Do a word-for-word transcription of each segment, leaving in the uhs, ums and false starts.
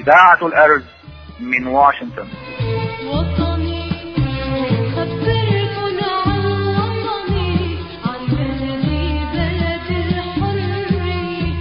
إذاعة الأرز من واشنطن. وطني خبركن عن وطني، عن بلدي بلد الحرية.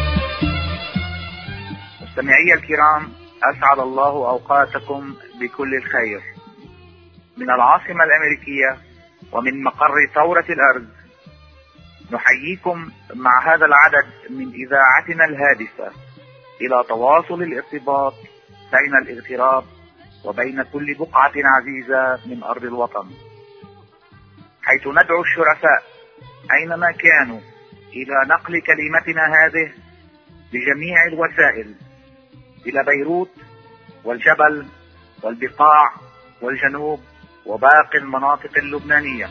مستمعي الكرام، أسعد الله أوقاتكم بكل الخير. من العاصمة الأمريكية ومن مقر ثورة الأرز نحييكم مع هذا العدد من إذاعتنا الهادفة إلى تواصل الارتباط بين الاغتراب وبين كل بقعة عزيزة من أرض الوطن، حيث ندعو الشرفاء أينما كانوا إلى نقل كلمتنا هذه بجميع الوسائل إلى بيروت والجبل والبقاع والجنوب وباقي المناطق اللبنانية.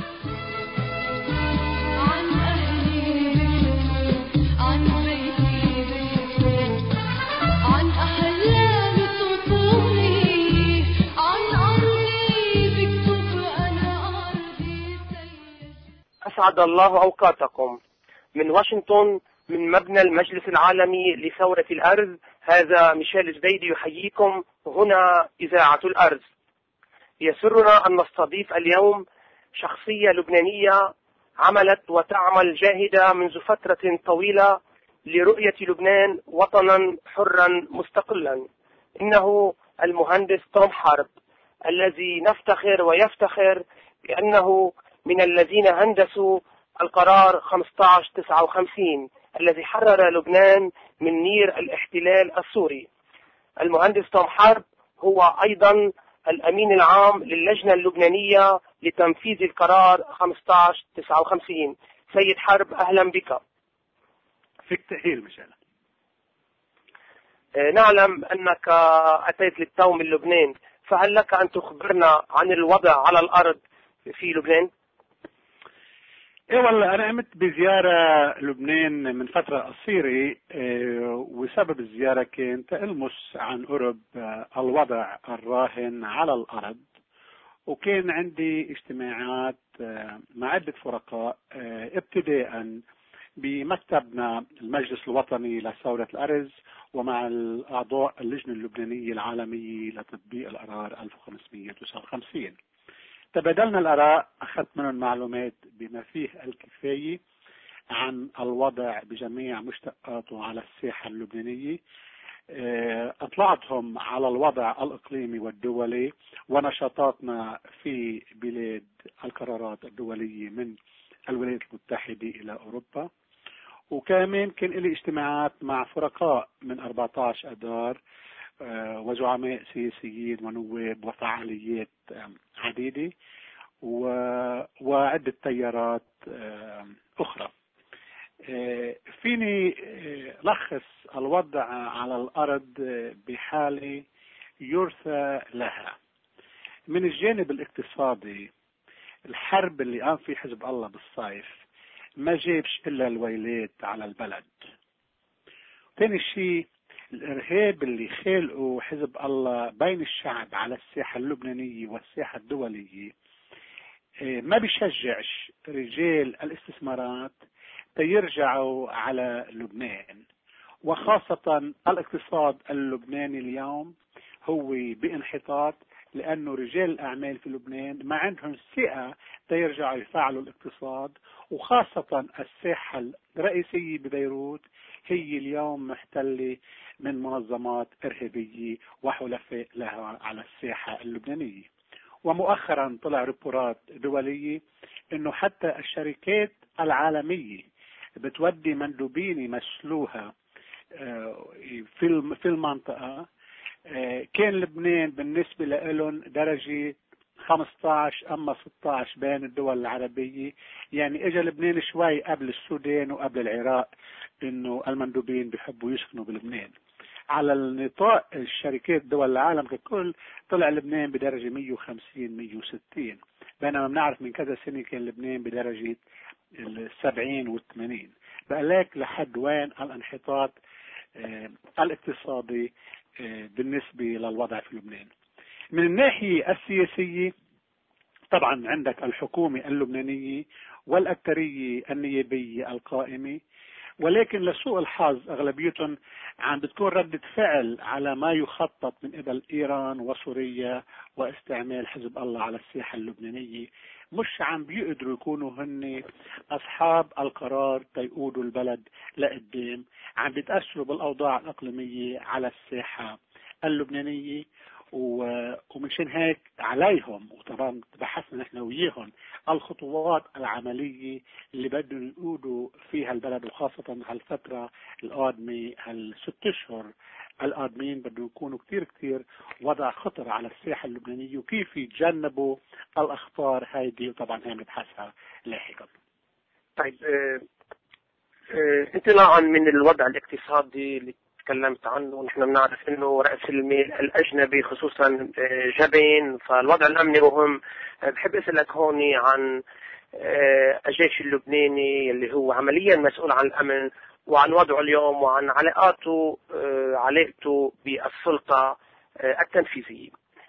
عن أهلي عن بيتي عن أحلامي طفولي عن أرضي بكتب أنا أرضي سيد. أسعد الله أوقاتكم. من واشنطن، من مبنى المجلس العالمي لثورة الأرز، هذا ميشيل جديدي يحييكم هنا إذاعة الأرز. يسرنا أن نستضيف اليوم شخصية لبنانية عملت وتعمل جاهدة منذ فترة طويلة لرؤية لبنان وطنا حرا مستقلا. إنه المهندس توم حرب، الذي نفتخر ويفتخر بأنه من الذين هندسوا القرار خمسة عشر تسعة وخمسين الذي حرر لبنان من نير الاحتلال السوري. المهندس توم حرب هو أيضا الأمين العام للجنة اللبنانية لتنفيذ القرار خمسة عشر تسعة وخمسين. سيد حرب، أهلا بك. فيك تأهيل مشان. نعلم أنك أتيت للتو من لبنان، فهل لك أن تخبرنا عن الوضع على الأرض في لبنان؟ ايه والله انا قمت بزيارة لبنان من فترة قصيرة، إيه وسبب الزيارة كان تلمس عن قرب الوضع الراهن على الارض، وكان عندي اجتماعات مع عدة فرقاء ابتداء بمكتبنا المجلس الوطني لثورة الأرز ومع الأعضاء اللجنة اللبنانية العالمية لتطبيق القرار ألف وخمسمئة وتسعة وخمسين. تبادلنا الآراء، أخذت منهم معلومات بما فيه الكفاية عن الوضع بجميع مشتقاته على الساحة اللبنانية، أطلعتهم على الوضع الإقليمي والدولي ونشاطاتنا في بلاد القرارات الدولية من الولايات المتحدة إلى أوروبا. وكمان كان لي اجتماعات مع فرقاء من أربعة عشر أدار وزعماء سياسيين ونواب وفعاليات عديدة وعدة تيارات أخرى. فيني لخص الوضع على الأرض بحالة يرثى لها. من الجانب الاقتصادي، الحرب اللي قام فيه حزب الله بالصيف ما جابش إلا الويلات على البلد. ثاني شيء، الإرهاب اللي خلقه حزب الله بين الشعب على الساحة اللبنانية والساحة الدولية ما بيشجعش رجال الاستثمارات تيرجعوا على لبنان، وخاصة الاقتصاد اللبناني اليوم هو بانحطاط، لأنه رجال الأعمال في لبنان ما عندهم ثقة تيرجعوا يفعلوا الاقتصاد، وخاصة الساحة الرئيسية ببيروت هي اليوم محتلة من منظمات إرهابية وحلفاء لها على الساحة اللبنانية. ومؤخرا طلع ريبورات دولية انه حتى الشركات العالمية بتودي مندوبين يمثلوها في في المنطقة. كان لبنان بالنسبة لهم درجة خمسة عشر اما ستة عشر بين الدول العربية، يعني اجى لبنان شوي قبل السودان وقبل العراق انه المندوبين بيحبوا يسكنوا بلبنان. على النطاق الشركات دول العالم ككل طلع لبنان بدرجة مئة وخمسين مئة وستين، بينما بنعرف من كذا سنة كان لبنان بدرجة السبعين والثمانين. بقى لك لحد وين الانحطاط اه الاقتصادي اه بالنسبة للوضع في لبنان. من الناحية السياسية طبعا عندك الحكومة اللبنانية والأكثرية النيابية القائمة، ولكن لسوء الحظ أغلبيتهم عم بتكون ردة فعل على ما يخطط من قبل إيران وسوريا واستعمال حزب الله على الساحة اللبنانية. مش عم بيقدروا يكونوا هن أصحاب القرار تيقودوا البلد لقدام، عم بيتأثروا بالأوضاع الإقليمية على الساحة اللبنانية. ومشان هيك عليهم، وطبعا بحثنا نحن وياهم الخطوات العملية اللي بدهم يقودوا فيها البلد، وخاصة هالفترة القادمة هالست اشهر القادمين بدهم يكونوا كتير كتير وضع خطر على الساحة اللبنانية وكيف يتجنبوا الأخطار هيدي، وطبعا هي نبحثها لاحقا. طيب اه اه انطلاقا من الوضع الاقتصادي اللي تكلمت عنه، نحن بنعرف انه رأس المال الاجنبي خصوصا جبين، فالوضع الامني مهم. بحب اسالك هون عن الجيش اللبناني اللي هو عمليا مسؤول عن الامن، وعن وضعه اليوم، وعن علاقاته علاقته بالسلطة التنفيذية.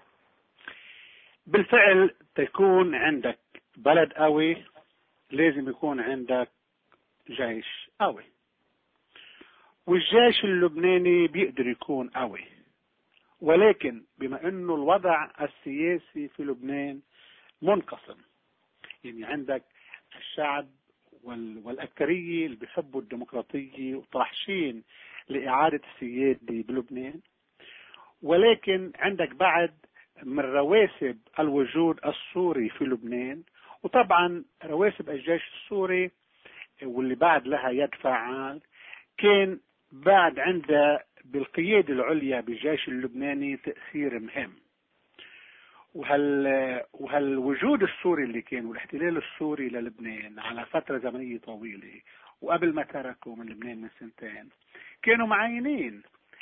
بالفعل تكون عندك بلد قوي لازم يكون عندك جيش قوي، والجيش اللبناني بيقدر يكون قوي، ولكن بما انه الوضع السياسي في لبنان منقسم، يعني عندك الشعب والأكثرية اللي بيحبوا الديمقراطية وطاحشين لإعادة السيادة بلبنان، ولكن عندك بعد من رواسب الوجود السوري في لبنان، وطبعا رواسب الجيش السوري واللي بعد لها يد فعال كان بعد عنده بالقيادة العليا بالجيش اللبناني تأثير مهم. وهال وهالوجود السوري اللي كان والاحتلال السوري للبنان على فترة زمنية طويلة، وقبل ما تركوا من لبنان من سنتين كانوا معينين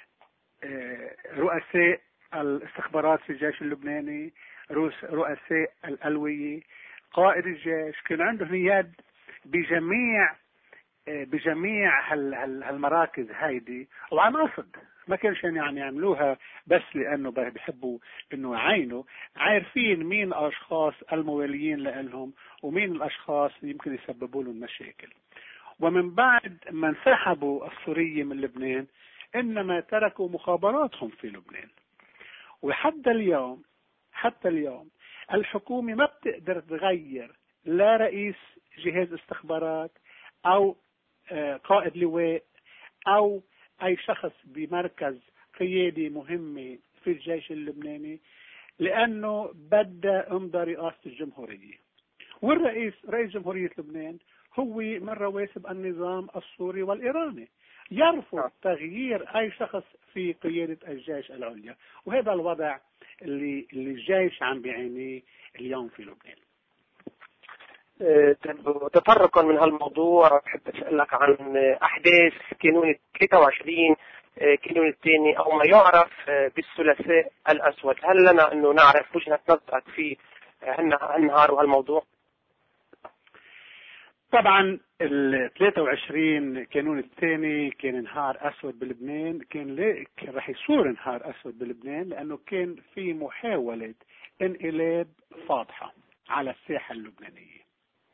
رؤساء الاستخبارات في الجيش اللبناني، رؤساء الألوية، قائد الجيش، كان عندهم يد بجميع بجميع هالمراكز هيدي، وعن قصد ما كانش يعني يعملوها بس لأنه بيحبوا إنه يعينوا، عارفين مين الأشخاص المواليين لهم ومين الأشخاص يمكن يسببوا لهم مشاكل. ومن بعد ما انسحبوا السوريين من لبنان إنما تركوا مخابراتهم في لبنان، وحتى اليوم حتى اليوم الحكومة ما بتقدر تغير لا رئيس جهاز استخبارات أو قائد لواء أو أي شخص بمركز قيادي مهمة في الجيش اللبناني، لأنه بدأ امضى رئاسة الجمهورية، والرئيس رئيس جمهورية لبنان هو من رواسب النظام السوري والإيراني، يرفض تغيير أي شخص في قيادة الجيش العليا. وهذا الوضع اللي, اللي الجيش عم بيعانيه اليوم في لبنان. تطرقا من هالموضوع بحب أسألك عن أحداث كانون ثلاثة وعشرين كانون الثاني أو ما يعرف بالثلاثاء الأسود. هل لنا أنه نعرف وجهة نظرك في هالنهار وهالموضوع؟ طبعا ال ثلاثة وعشرين كانون الثاني كان نهار أسود بلبنان، كان ليه كان رح يصير نهار أسود بلبنان لأنه كان في محاولة انقلاب فاضحة على الساحة اللبنانية.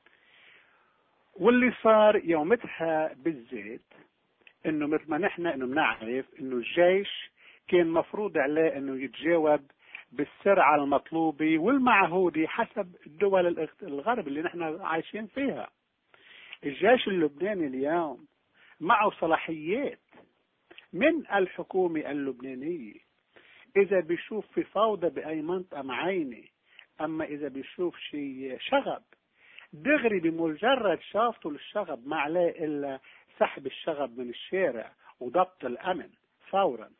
واللي صار يومتها بالذات انه مثل ما نحن انه بنعرف انه الجيش كان مفروض عليه انه يتجاوب بالسرعة المطلوبة والمعهودة حسب الدول الغرب اللي نحن عايشين فيها. الجيش اللبناني اليوم معه صلاحيات من الحكومة اللبنانية اذا بيشوف في فوضى باي منطقة معينة، اما اذا بيشوف شيء شغب دغري بمجرد شافته للشغب ما عليه إلا سحب الشغب من الشارع وضبط الأمن فورا.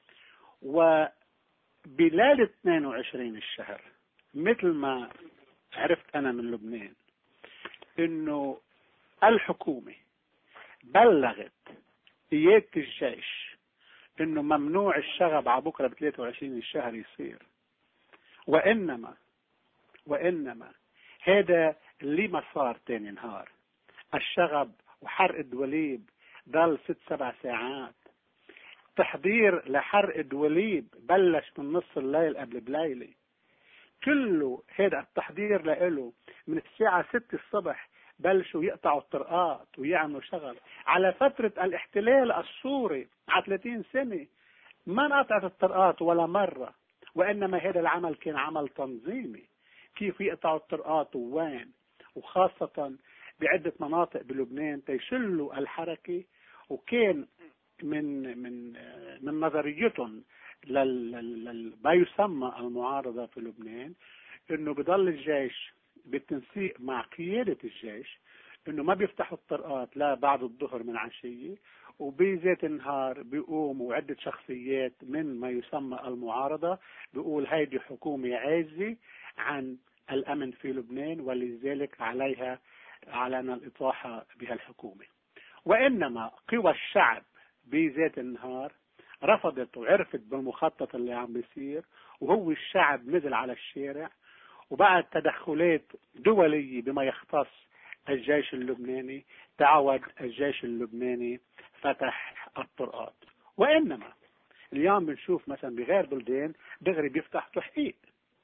وبليلة اثنين وعشرين الشهر مثل ما عرفت أنا من لبنان إنه الحكومة بلغت قيادة الجيش إنه ممنوع الشغب على بكرة ب ثلاثة وعشرين الشهر يصير، وإنما وإنما هذا اللي ما صار تاني نهار. الشغب وحرق الدوليب ضل ست سبع ساعات، تحضير لحرق الدوليب بلش من نص الليل قبل بليلة، كله هذا التحضير له من الساعة ستة الصبح بلشوا يقطعوا الطرقات ويعملوا شغل. على فترة الاحتلال السوري على ثلاثين سنة ما انقطعت الطرقات ولا مرة، وإنما هذا العمل كان عمل تنظيمي، كيف يقطعوا الطرقات ووين، وخاصة بعدة مناطق بلبنان تيشلوا الحركة. وكان من من من نظريتهم لل ما يسمى المعارضة في لبنان انه بضل الجيش بالتنسيق مع قيادة الجيش انه ما بيفتحوا الطرقات لا بعد الظهر من عشية، وبذات النهار بيقوموا عدة شخصيات من ما يسمى المعارضة بيقول هيدي حكومة عاجزة عن الأمن في لبنان ولذلك عليها علينا الإطاحة بها الحكومة. وإنما قوى الشعب بذات النهار رفضت وعرفت بالمخطط اللي عم بيصير، وهو الشعب نزل على الشارع، وبعد تدخلات دولية بما يختص الجيش اللبناني تعود الجيش اللبناني فتح الطرقات. وإنما اليوم بنشوف مثلا بغير بلدان دغري بيفتح تحقيق.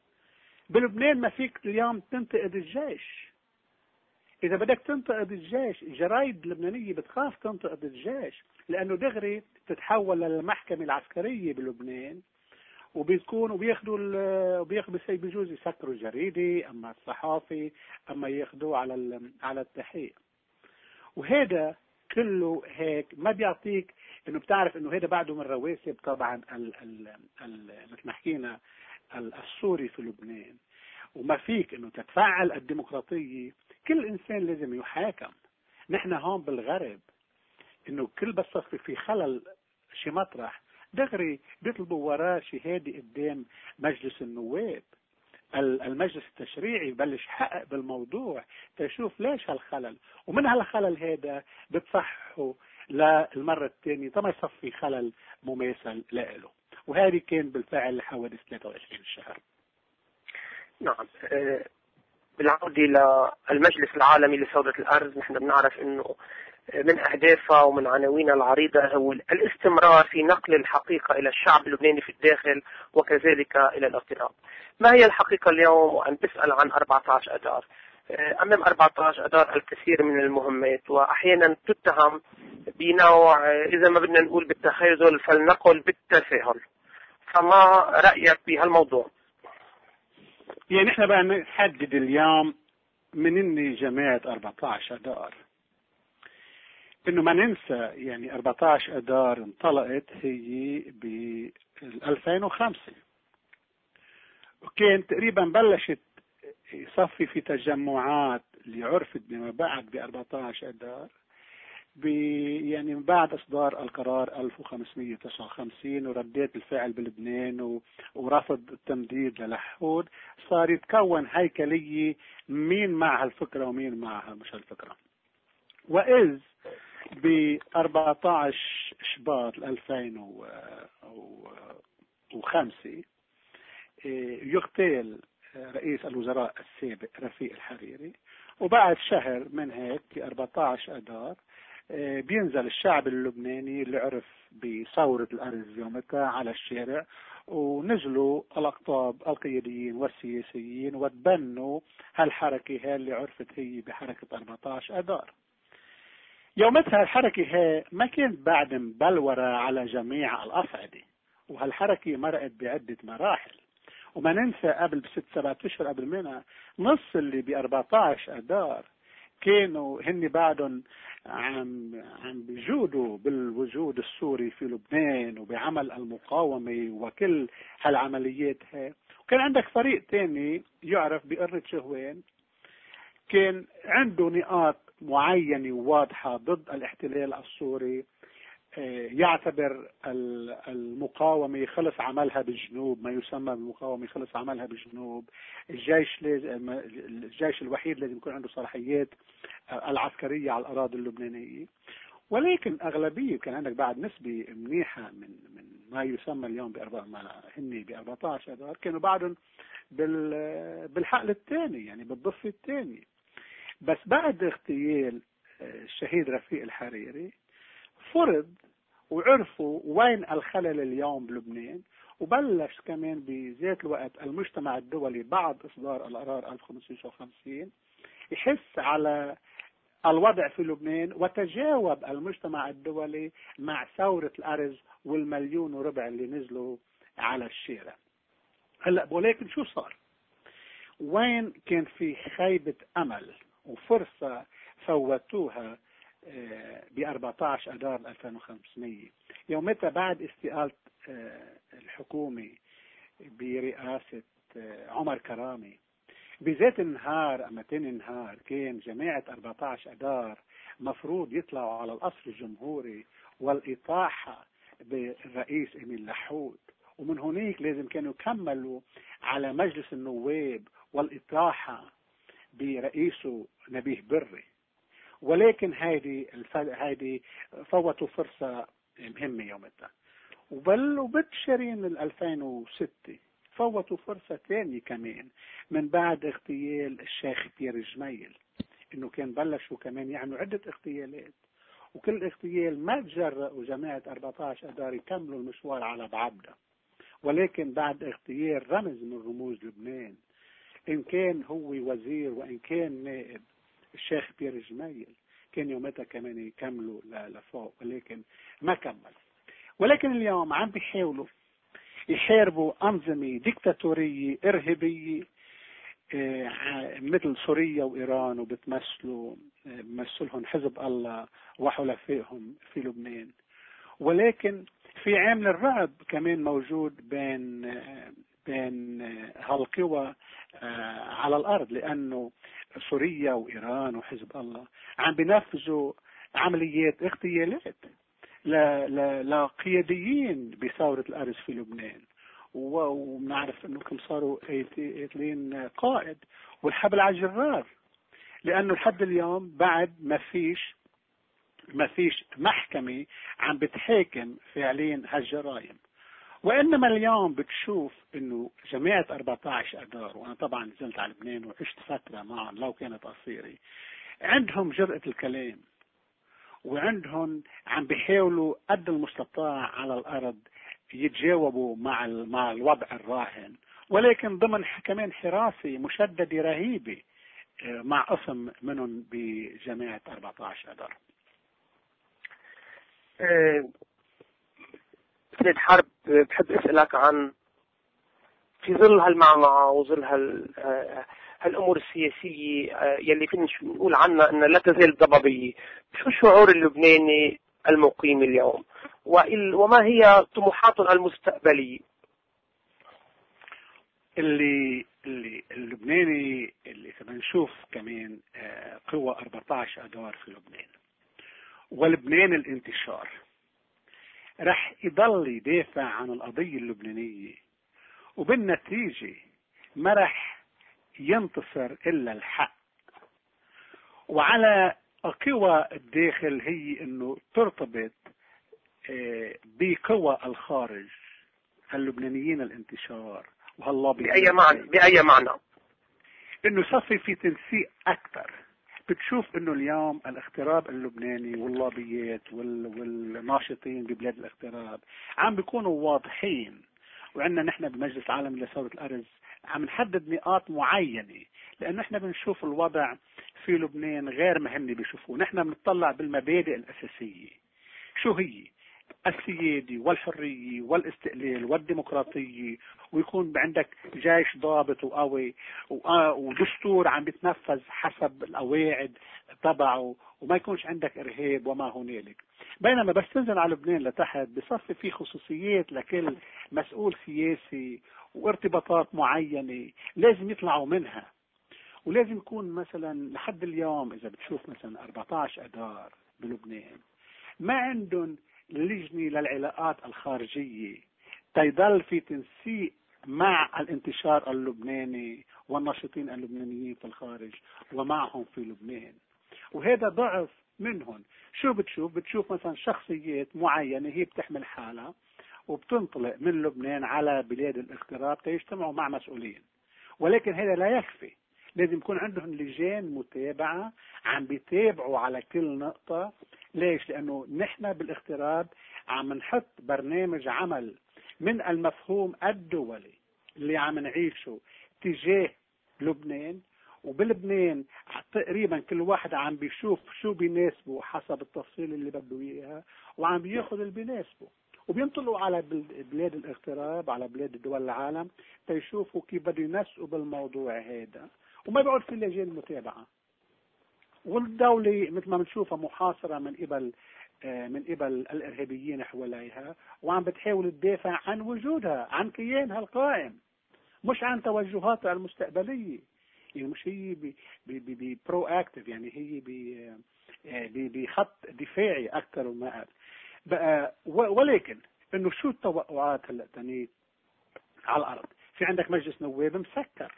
بلبنان ما فيك اليوم تنتقد الجيش. إذا بدك تنتقد الجيش الجرايد اللبنانية بتخاف تنتقد الجيش، لأنه دغري تتحول للمحكمة العسكرية بلبنان، وبيكون وبياخدوا وبياخدوا بس بيجوز يسكروا الجريدة أما الصحافي أما ياخدوه على على التحقيق. وهذا كله هيك ما بيعطيك إنه بتعرف إنه هذا بعده من رواسب طبعا ال ال ال مثل ما حكينا السوري في لبنان. وما فيك إنه تتفعل الديمقراطية، كل إنسان لازم يحاكم. نحن هون بالغرب إنه كل بس في خلل شي مطرح دغري بيطلبوا وراه شهادة قدام مجلس النواب، المجلس التشريعي بلش يحقق بالموضوع تشوف ليش هالخلل، ومن هالخلل هذا بتصحوا للمرة الثانية طبعا يصفي خلل مماثل له. وهذه كان بالفعل حوادث ثلاثة وعشرين الشهر. نعم. بالعودة للمجلس العالمي لثورة الأرز، نحن بنعرف أنه من أهدافها ومن عناوينها العريضة هو الاستمرار في نقل الحقيقة إلى الشعب اللبناني في الداخل وكذلك إلى الاغتراب. ما هي الحقيقة اليوم؟ وأن تسأل عن أربعة عشر أدار. أمام أربعة عشر أدار الكثير من المهمات، وأحيانا تتهم بنوع إذا ما بدنا نقول بالتخاذل فلنقل بالتساهل. فما رأيك بهالموضوع؟ يعني نحن بقى نحدد اليوم من إني جماعة أربعة عشر أدار، إنه ما ننسى يعني أربعة عشر أدار انطلقت هي ب ألفين وخمسة، وكان تقريبا بلشت يصفي في تجمعات اللي عرفت بما بعد ب أربعة عشر أدار يعني من بعد إصدار القرار ألف وخمسمئة وتسعة وخمسين وردات الفعل بلبنان ورفض التمديد للحود، صار يتكون هيكلية مين مع هالفكرة ومين معها مش هالفكرة. وإذ ب أربعة عشر شباط ألفين وخمسة يغتال رئيس الوزراء السابق رفيق الحريري، وبعد شهر من هيك في أربعة عشر أدار بينزل الشعب اللبناني اللي عرف بثورة الأرز يومتها على الشارع، ونزلوا الأقطاب القياديين والسياسيين وتبنوا هالحركة هاي اللي عرفت هي بحركة أربعة عشر أدار. يومتها الحركة هاي ما كانت بعد مبلورة على جميع الأصعدة، وهالحركة مرقت بعدة مراحل. وما ننسى قبل بست سبعة أشهر قبل منها نص اللي ب أربعة عشر أدار كانوا هن بعدهم عم عم بيجودوا بالوجود السوري في لبنان وبعمل المقاومة وكل هالعمليات هاي. وكان عندك فريق تاني يعرف بقرة شهوان كان عنده نقاط معينة وواضحة ضد الاحتلال السوري، يعتبر المقاومة خلص عملها بالجنوب، ما يسمى بالمقاومة خلص عملها بالجنوب، الجيش لازم الجيش الوحيد لازم يكون عنده صلاحيات العسكرية على الأراضي اللبنانية. ولكن أغلبية كان عندك بعد نسبة منيحة من من ما يسمى اليوم بأربعة ما هني بأربعة عشر أدار كانوا بعدهم بالحقل الثاني يعني بالضفة الثاني. بس بعد اغتيال الشهيد رفيق الحريري فرض وعرفوا وين الخلل اليوم بلبنان، وبلش كمان بذات الوقت المجتمع الدولي بعد إصدار القرار ألف وخمسمئة وخمسين يحس على الوضع في لبنان، وتجاوب المجتمع الدولي مع ثورة الأرز والمليون وربع اللي نزلوا على الشارع. هلأ ولكن شو صار؟ وين كان في خيبة أمل وفرصة فوتوها ب أربعة عشر أذار ألفين وخمسمئة، يومتها بعد استقالة الحكومة برئاسة عمر كرامي. بذات النهار أما تاني نهار كان جماعة أربعة عشر أذار مفروض يطلعوا على القصر الجمهوري والإطاحة بالرئيس إمين لحود، ومن هناك لازم كانوا يكملوا على مجلس النواب والإطاحة برئيسه نبيه بري. ولكن هذه هذه فوتوا فرصة مهمة يومتها. وبل وبتشرين ألفين وستة فوتوا فرصة ثانية كمان من بعد اغتيال الشيخ بيير جميل، انه كان بلشوا كمان يعملوا عدة اغتيالات، وكل اغتيال ما تجرأوا جماعة أربعة عشر أذار يكملوا المشوار على بعبدة. ولكن بعد اغتيال رمز من رموز لبنان، ان كان هو وزير وان كان نائب الشيخ بيير جميل، كان يومتها كمان يكملوا لفوق، ولكن ما كمل. ولكن اليوم عم بيحاولوا يحاربوا أنظمة ديكتاتورية إرهابية مثل سوريا وإيران، وبتمثلوا بمثلهم حزب الله وحلفائهم في لبنان. ولكن في عامل الرعب كمان موجود بين بين هالقوى على الأرض، لأنه سوريا وإيران وحزب الله عم بينفذوا عمليات اغتيالات لقياديين بثورة الأرز في لبنان، وبنعرف انه كم صاروا اثنين قائد والحبل على الجرار، لانه لحد اليوم بعد ما فيش ما فيش محكمة عم بتحاكم فعليا هالجرائم. وانما اليوم بتشوف انه جماعة أربعة عشر أذار، وانا طبعا نزلت على لبنان وعشت فترة معهم لو كانت قصيرة، عندهم جرأة الكلام، وعندهم عم بيحاولوا قد المستطاع على الأرض يتجاوبوا مع مع الوضع الراهن، ولكن ضمن كمان حراسة مشددة رهيبة مع قسم منهم بجماعة أربعة عشر أذار. سيد حرب، بحب أسألك عن في ظل هالمعمعة وظل هال هالأمور السياسية يلي فينا نقول عنها أنها لا تزال ضبابية، شو الشعور اللبناني المقيم اليوم، وما هي طموحاته المستقبلية؟ اللي اللي اللبناني اللي بنشوف كمان قوة أربعة عشر أذار في لبنان، ولبنان الانتشار رح يضل يدافع عن القضية اللبنانية، وبالنتيجة ما رح ينتصر إلا الحق. وعلى قوى الداخل هي انه ترتبط بقوى الخارج، اللبنانيين الانتشار وهاللوبي. بأي معنى؟ بأي معنى؟ انه صفي في تنسيق اكثر. بتشوف انه اليوم الاغتراب اللبناني واللوبيات والناشطين ببلاد الاغتراب عم بيكونوا واضحين، وعندنا نحن بمجلس العالمي لثورة الأرز عم نحدد نقاط معينة، لأنه نحن بنشوف الوضع في لبنان غير ما هن بيشوفوه. نحن بنطلع بالمبادئ الأساسية، شو هي؟ السيادة والحرية والاستقلال والديمقراطية، ويكون عندك جيش ضابط وقوي ودستور عم بيتنفذ حسب القواعد تبعه، وما يكونش عندك إرهاب وما هنالك. بينما بس تنزل على لبنان لتحت بصفي في خصوصيات لكل مسؤول سياسي وارتباطات معينة لازم يطلعوا منها. ولازم يكون مثلا لحد اليوم إذا بتشوف مثلا أربعة عشر أذار بلبنان ما عندهم لجنة للعلاقات الخارجية تيضل في تنسيق مع الانتشار اللبناني والناشطين اللبنانيين في الخارج ومعهم في لبنان، وهذا ضعف منهم. شو بتشوف؟ بتشوف مثلا شخصيات معينة هي بتحمل حالها وبتنطلق من لبنان على بلاد الاغتراب تيجتمعوا مع مسؤولين، ولكن هذا لا يكفي. لازم يكون عندهم لجان متابعة عم بيتابعوا على كل نقطة. ليش؟ لأنه نحن بالاغتراب عم نحط برنامج عمل من المفهوم الدولي اللي عم نعيشه تجاه لبنان. وبلبنان تقريبا كل واحد عم بيشوف شو بيناسبه حسب التفصيل اللي بده اياها، وعم بياخذ اللي بيناسبه، وبينطلوا على بلاد الاغتراب، على بلاد دول العالم تيشوفوا كيف بده ينسقوا بالموضوع هذا، وما بيقعد في لجان متابعه. والدولة مثل ما بنشوفها محاصرة من قبل من قبل الارهابيين حواليها، وعم بتحاول تدافع عن وجودها، عن كيانها القائم، مش عن توجهاتها المستقبلية. يعني مش هي برو اكتف، يعني هي بخط دفاعي اكثر ما بقى. ولكن انه شو التوقعات هلا تاني على الارض؟ في عندك مجلس نواب مسكر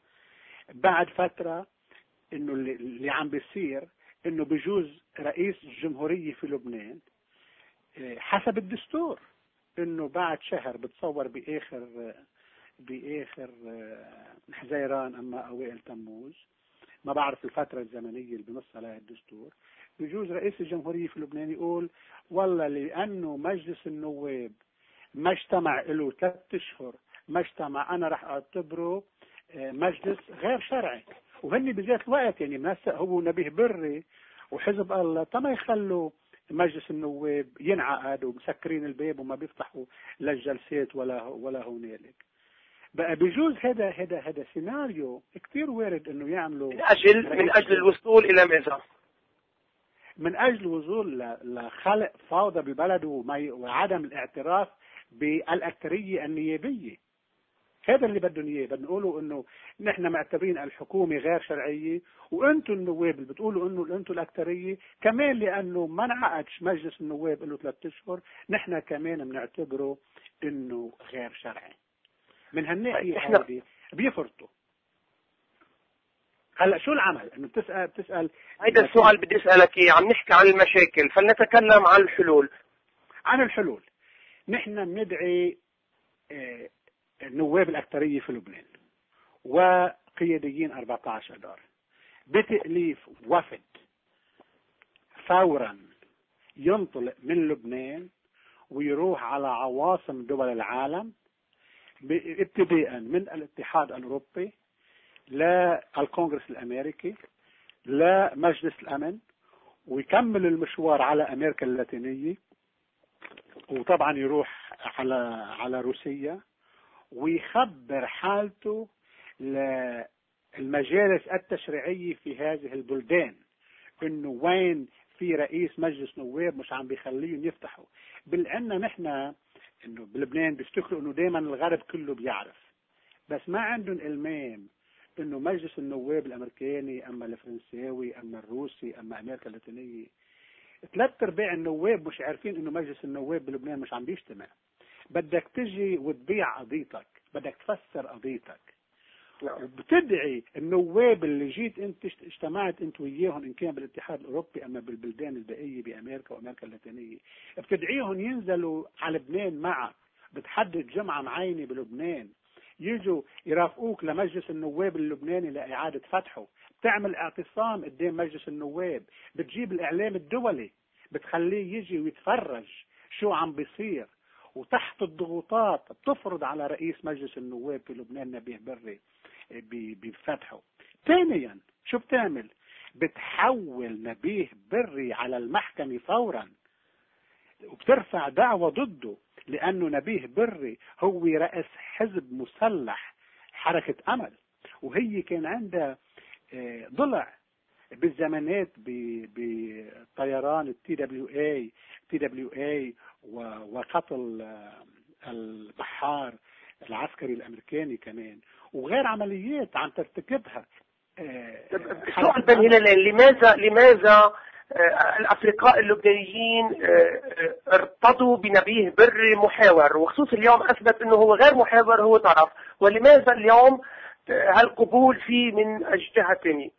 بعد فتره، انه اللي, اللي عم بيصير انه بجوز رئيس الجمهوريه في لبنان حسب الدستور انه بعد شهر بتصور باخر باخر حزيران اما اوائل تموز، ما بعرف الفتره الزمنيه اللي بنص عليها الدستور، بجوز رئيس الجمهوريه في لبنان يقول والله لانه مجلس النواب ما اجتمع له ثلاث اشهر، ما اجتمع، انا رح اعتبره مجلس غير شرعي. وهني بذات الوقت يعني منسق هو نبيه بري وحزب الله تما يخلوا مجلس النواب ينعقد ومسكرين الباب وما بيفتحوا للجلسات ولا ولا هنالك. بقى بجوز هذا هذا هذا سيناريو كثير وارد انه يعملوا من اجل من اجل الوصول الى ماذا؟ من اجل الوصول لخلق فوضى بالبلد وعدم الاعتراف بالاكثريه النيابيه. هذا اللي بدهم اياه. بدنا نقولوا انه نحن معتبرين الحكومه غير شرعيه، وانتم النواب اللي بتقولوا انه انتم الاكثريه كمان، لانه ما انعقدش مجلس النواب له ثلاث اشهر، نحن كمان بنعتبره انه غير شرعي. من هالناحيه هذه بيفرطوا. هلا شو العمل؟ انه بتسال بتسال هيدا السؤال بدي اسالك اياه. عم نحكي عن المشاكل، فلنتكلم عن الحلول. عن الحلول نحن بندعي اه نواب الأكثرية في لبنان وقياديين أربعة عشر أدار بتأليف وفد فورا ينطلق من لبنان ويروح على عواصم دول العالم، ابتداء من الاتحاد الأوروبي للكونغرس الأمريكي لمجلس الأمن، ويكمل المشوار على أمريكا اللاتينية، وطبعا يروح على على روسيا، ويخبر حالته للمجالس التشريعية في هذه البلدان انه وين في رئيس مجلس نواب مش عم بيخليهم يفتحوا. بالعنا نحن انه بلبنان بيفتكروا انه دائما الغرب كله بيعرف، بس ما عندهم المام انه مجلس النواب الامريكاني اما الفرنساوي اما الروسي اما امريكا اللاتينية، ثلاث ارباع النواب مش عارفين انه مجلس النواب بلبنان مش عم بيجتمع. بدك تجي وتبيع قضيتك، بدك تفسر قضيتك، وبتدعي النواب اللي جيت انت اجتمعت انت وياهم ان كان بالاتحاد الاوروبي اما بالبلدان البقيه بامريكا وامريكا اللاتينيه، بتدعيهم ينزلوا على لبنان معك، بتحدد جمعه معينه بلبنان يجوا يرافقوك لمجلس النواب اللبناني لاعاده فتحه، بتعمل اعتصام قدام مجلس النواب، بتجيب الاعلام الدولي بتخليه يجي ويتفرج شو عم بيصير، وتحت الضغوطات بتفرض على رئيس مجلس النواب في لبنان نبيه بري بفتحه. ثانيا شو بتعمل؟ بتحول نبيه بري على المحكمة فورا وبترفع دعوة ضده، لأنه نبيه بري هو رئيس حزب مسلح حركة أمل، وهي كان عندها ضلع بالزمانات بطيران التي دبليو اي تي دبليو اي وقتل البحار العسكري الامريكاني كمان، وغير عمليات عم ترتكبها. السؤال بن هلال، لماذا لماذا الافرقاء اللبنانيين ارتضوا بنبيه بري محاور، وخصوصا اليوم اثبت انه هو غير محاور، هو طرف، ولماذا اليوم هالقبول فيه من الجهة الثانية؟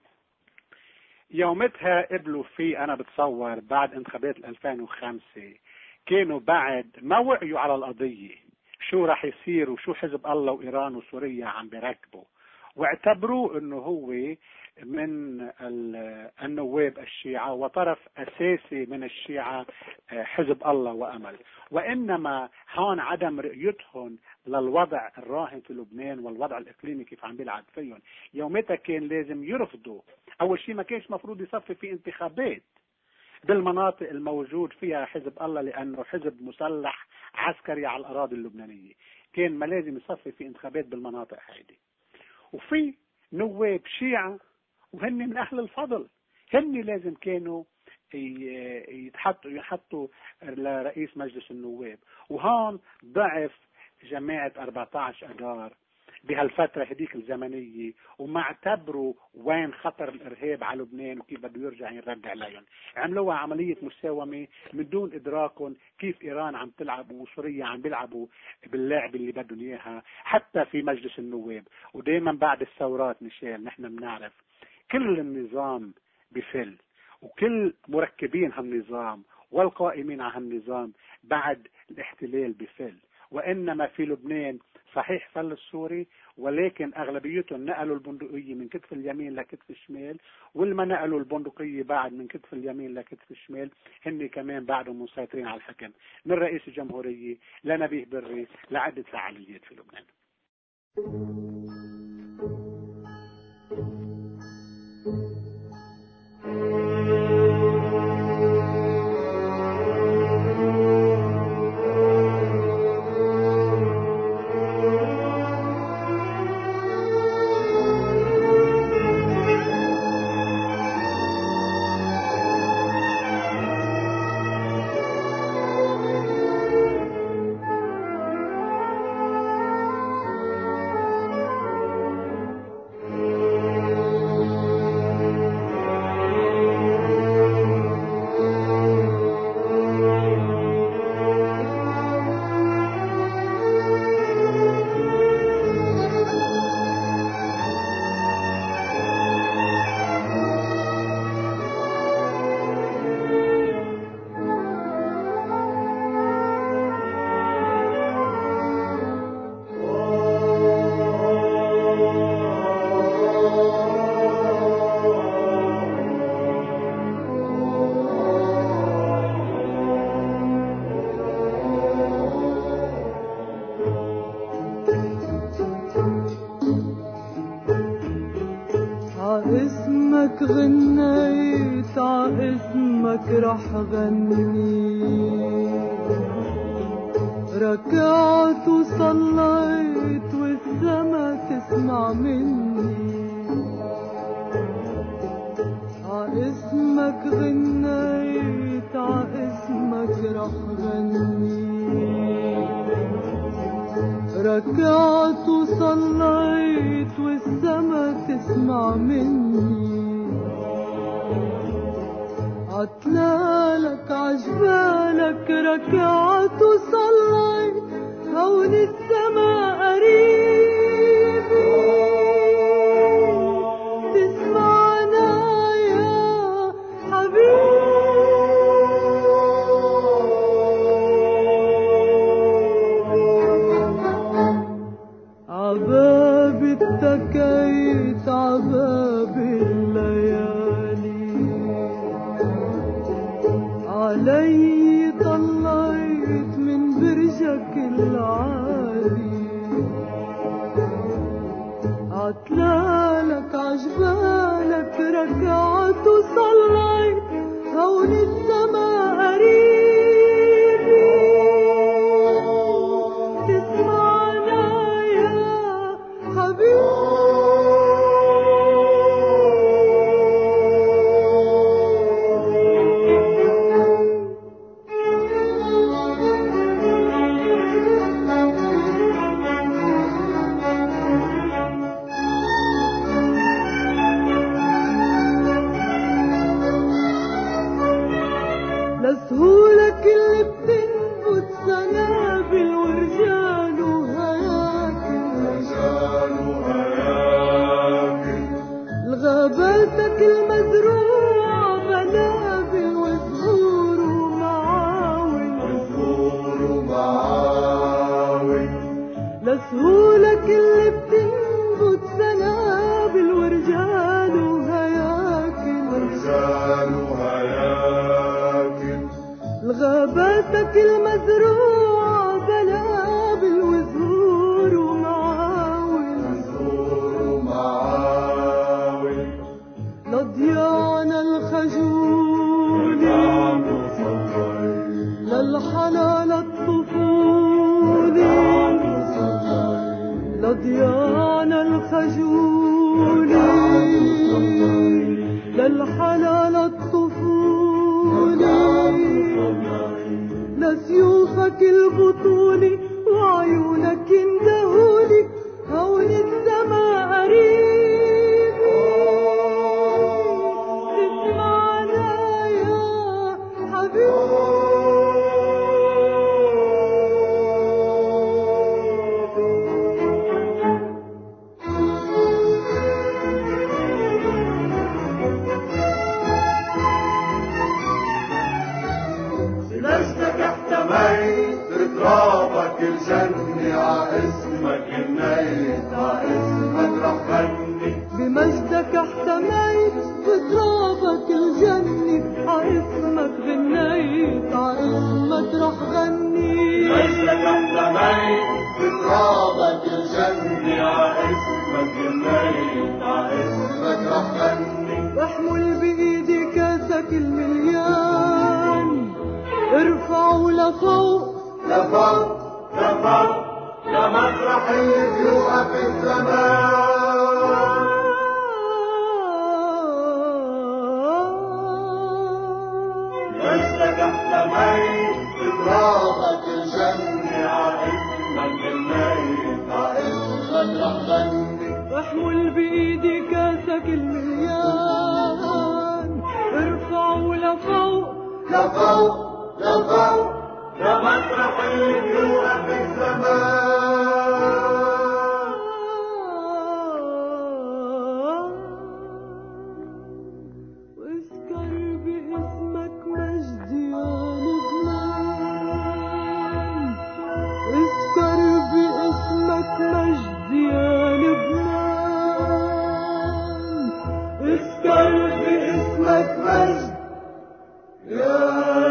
يومتها قبلوا فيه انا بتصور بعد انتخابات ألفين وخمسة، كانوا بعد ما وقعوا على القضية شو راح يصير وشو حزب الله وإيران وسوريا عم بيركبوا، واعتبروه انه هو من النواب الشيعة وطرف اساسي من الشيعة حزب الله وامل. وانما هون عدم رؤيتهم للوضع الراهن في لبنان والوضع الاقليمي كيف عم بيلعب فيهم، يومتها كان لازم يرفضوا. اول شيء ما كانش مفروض يصفي في انتخابات بالمناطق الموجود فيها حزب الله، لانه حزب مسلح عسكري على الاراضي اللبنانية، كان ما لازم يصفي في انتخابات بالمناطق هذه. وفي نواب شيعة وهن من اهل الفضل، هن لازم كانوا يتحطوا يحطوا لرئيس مجلس النواب. وهون ضعف جماعة أربعة عشر اذار بهالفترة هديك الزمنية، وما اعتبروا وين خطر الارهاب على لبنان وكيف بده يرجع يرجع عليهم. عملوها عملية مساومة من دون ادراكهم كيف ايران عم تلعب وسوريا عم بيلعبوا باللعب اللي بدهم اياها حتى في مجلس النواب. ودائما بعد الثورات ميشيل نحن بنعرف كل النظام بفل، وكل مركبين هالنظام والقائمين على هالنظام بعد الاحتلال بفل. وإنما في لبنان صحيح فل السوري، ولكن أغلبيتهم نقلوا البندقية من كتف اليمين لكتف الشمال، والما نقلوا البندقية بعد من كتف اليمين لكتف الشمال هن كمان بعدهم مسيطرين على الحكم، من رئيس الجمهورية لنبيه بري لعدة فعاليات في لبنان. اسمك غنيت ع اسمك رح غني، ركعت وصليت والسما تسمع مني. ع اسمك غنيت ع اسمك رح غني، ركعت وصليت والسما تسمع مني. عتلالك عجبالك ركعت وصليت، هون السما قريبي تسمعنا يا حبيبي. عباب اتكيت عباب الليالي، علي طليت من برجك العالي. عتلالك عجبالك ركعت وصليت، هون السما قريبي تسمعنا يا حبيبي. لسهولك اللي بتنبت سنابل ورجال وهياكل، رجال وهياكل لغاباتك المزروعة بلابل وزهور ومعاول، وزهور ومعاول. لسهولك اللي بتنبت سنابل جسمك البطولي وعيونك اندهولي هون السما قريب اسمعنا يا حبيبي بمجدك احتميت بترابك الجنة عاسمك النيت عاسمك رح غني بمجدك احتميت بترابك الجنة عاسمك غنيت عاسمك رح غني بمجدك احتميت بترابك الجنة عاسمك النيت عاسمك رح غني احمل بايدي كاسك المليان ارفعوا لفوق لفوق لفوق لمطرح اللي بيوقف الزمان مجدك احتميت بترابك الجنة عاسمك الميت عاسمك رح غني احمل بايدي كاسك المليان ارفعوا لفوق لفوق لفوق لمطرح اللي بيوقف الزمان واسكر باسمك مجد يا لبنان اسكر باسمك مجد يا لبنان اسكر باسمك مجد يا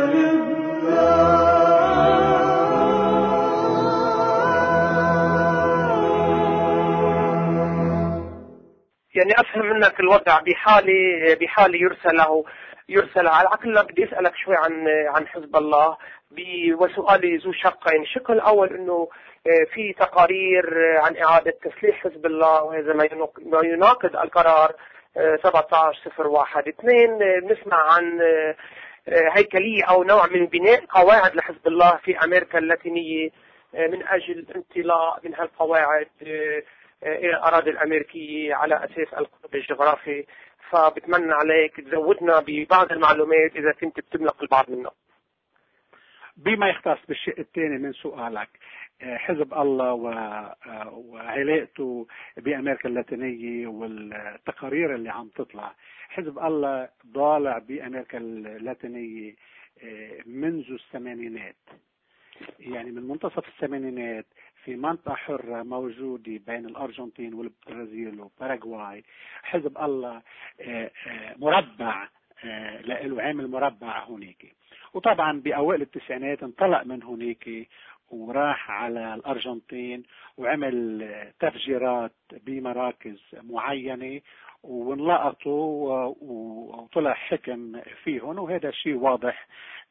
يعني افهم منك الوضع بحالي بحالي يرسل له يرسل على العقل. بدي اسالك شوي عن عن حزب الله وسؤالي ذو شقين. الشق الاول انه في تقارير عن اعاده تسليح حزب الله وهذا ما يناقض القرار سبعة عشر صفر واحد. اثنين، بنسمع عن هيكليه او نوع من بناء قواعد لحزب الله في امريكا اللاتينيه من اجل انطلاق من هالقواعد إلى الأراضي الأمريكية على أساس القطب الجغرافي. فبتمنى عليك تزودنا ببعض المعلومات إذا كنت بتملك البعض منها. بما يختص بالشيء الثاني من سؤالك، حزب الله وعلاقته بأمريكا اللاتينية والتقارير اللي عم تطلع. حزب الله ضالع بأمريكا اللاتينية منذ الثمانينات، يعني من منتصف الثمانينات في منطقة حرة موجودة بين الأرجنتين والبرازيل وباراغواي. حزب الله مربع له عامل مربع هونيك، وطبعا بأوائل التسعينات انطلق من هونيك وراح على الأرجنتين وعمل تفجيرات بمراكز معينة وانلقطوا وطلع حكم فيهم، وهذا شيء واضح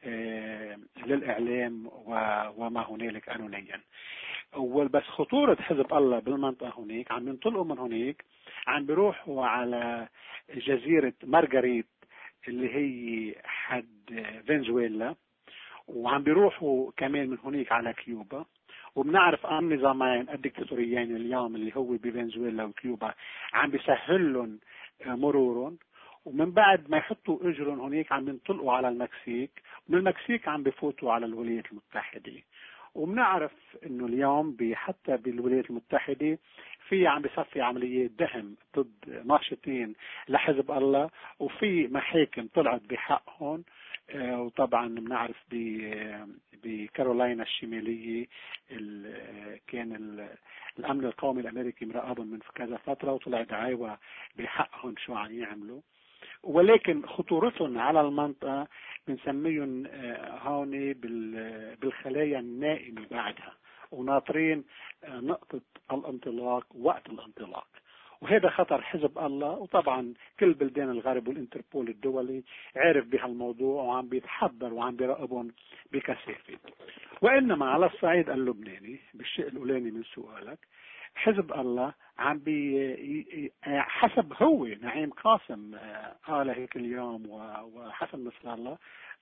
للإعلام وما هنالك قانونيا. بس خطورة حزب الله بالمنطقة هناك عم ينطلقوا من هناك، عم بيروحوا على جزيرة مارغريت اللي هي حد فنزويلا، وعم بيروحوا كمان من هناك على كيوبا. وبنعرف عن نظامين الدكتاتوريين اليوم اللي هو بفنزويلا وكيوبا عم بيسهل لهم مرورهم، ومن بعد ما يحطوا اجرهم هناك عم ينطلقوا على المكسيك، ومن المكسيك عم بفوتوا على الولايات المتحدة. وبنعرف انه اليوم حتى بالولايات المتحدة في عم بيصفي عمليات دهم ضد ناشطين لحزب الله، وفي محاكم طلعت بحقهم. وطبعا بنعرف بكارولاينا الشمالية كان الامن القومي الامريكي مراقبهم من كذا فترة وطلع دعاوى بحقهم شو عم يعملوا. ولكن خطورتهم على المنطقة بنسميهم هون بالخلايا النائمة بعدها، وناطرين نقطة الانطلاق وقت الانطلاق. وهذا خطر حزب الله، وطبعا كل بلدان الغرب والانتربول الدولي عارف بهالموضوع وعم بيتحضر وعم بيراقبهم بكثافة. وإنما على الصعيد اللبناني بالشيء الأولاني من سؤالك، حزب الله عم بي حسب هو نعيم قاسم قال هيك اليوم وحسن نصر الله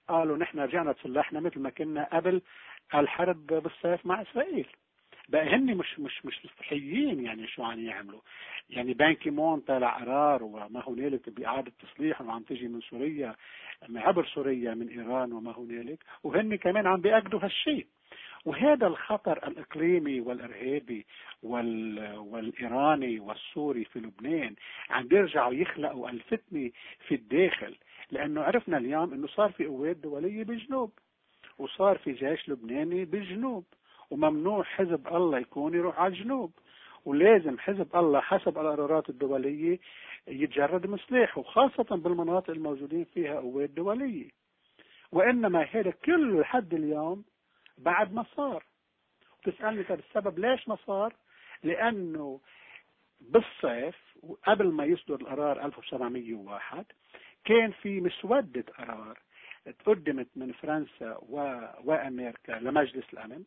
قالوا نحن رجعنا تصلحنا مثل ما كنا قبل الحرب بالصيف مع إسرائيل. بقى هن مش مش مش مستحيين، يعني شو عم يعملوا؟ يعني بان كيمون طلع قرار وما هنالك بإعادة تصليح وعم تجي من سوريا، من عبر سوريا من إيران وما هنالك، وهن كمان عم بيأكدوا هالشيء. وهذا الخطر الإقليمي والإرهابي وال... والإيراني والسوري في لبنان عم بيرجعوا يخلقوا الفتنة في الداخل، لأنه عرفنا اليوم أنه صار في قوات دولية بالجنوب، وصار في جيش لبناني بالجنوب، وممنوع حزب الله يكون يروح على الجنوب، ولازم حزب الله حسب القرارات الدولية يتجرد من سلاحه، خاصة بالمناطق الموجودين فيها قوات دولية. وإنما هذا كله لحد اليوم بعد ما صار. تسألني طب السبب ليش ما صار؟ لأنه بالصيف قبل ما يصدر القرار ألف وسبعمية وواحد كان في مسودة قرار تقدمت من فرنسا و... وأمريكا لمجلس الأمن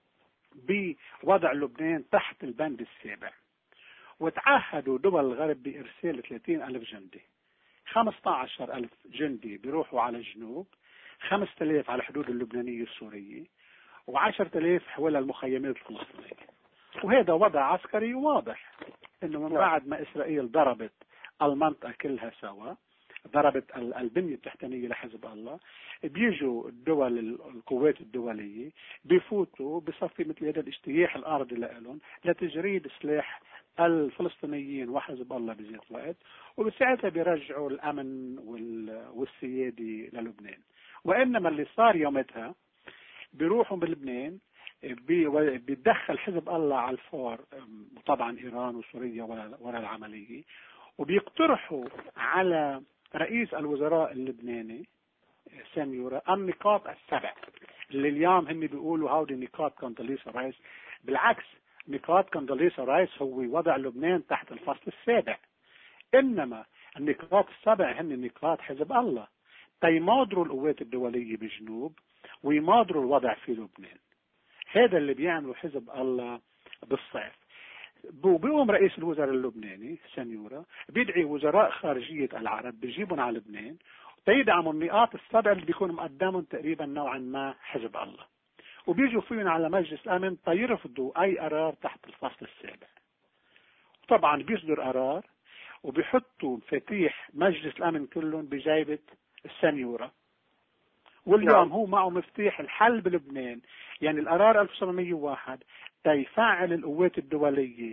بوضع لبنان تحت البند السابع، وتعهدوا دول الغرب بإرسال ثلاثين ألف جندي، خمسة عشر ألف جندي بيروحوا على الجنوب، خمسة آلاف على الحدود اللبنانية السورية، وعشرة آلاف حول المخيمات الفلسطينية. وهذا وضع عسكري واضح، انه من بعد ما اسرائيل ضربت المنطقة كلها سوا، ضربت البنية التحتانية لحزب الله، بيجوا الدول القوات الدولية بيفوتوا بصفي مثل هذا الاجتياح الارضي لهم لتجريد سلاح الفلسطينيين وحزب الله بذات الوقت، وبساعتها بيرجعوا الامن والسيادة للبنان. وانما اللي صار يومتها بيروحوا بلبنان بيتدخل حزب الله على الفور، وطبعا ايران وسوريا ولا العملية، وبيقترحوا على رئيس الوزراء اللبناني سنيورا النقاط السبع اللي اليوم هم بيقولوا هودي نقاط كوندوليسا رايس. بالعكس، نقاط كوندوليسا رايس هو وضع لبنان تحت الفصل السابع، انما النقاط السبع هن نقاط حزب الله تيمادروا القوات الدولية بجنوب ويمادروا الوضع في لبنان. هذا اللي بيعملوا حزب الله بالصيف. بيقوم رئيس الوزراء اللبناني سنيورا بيدعي وزراء خارجية العرب بيجيبون على لبنان تيدعموا النقاط السبع اللي بيكونوا مقدمهم تقريبا نوعا ما حزب الله، وبيجوا فيهم على مجلس الأمن تيرفضوا أي قرار تحت الفصل السابع. طبعا بيصدر قرار وبيحطوا مفاتيح مجلس الأمن كلهم بجايبة السنيورا، واليوم هو معه مفتاح الحل بلبنان. يعني القرار ألف وسبعمية وواحد تيفعل القوات الدولية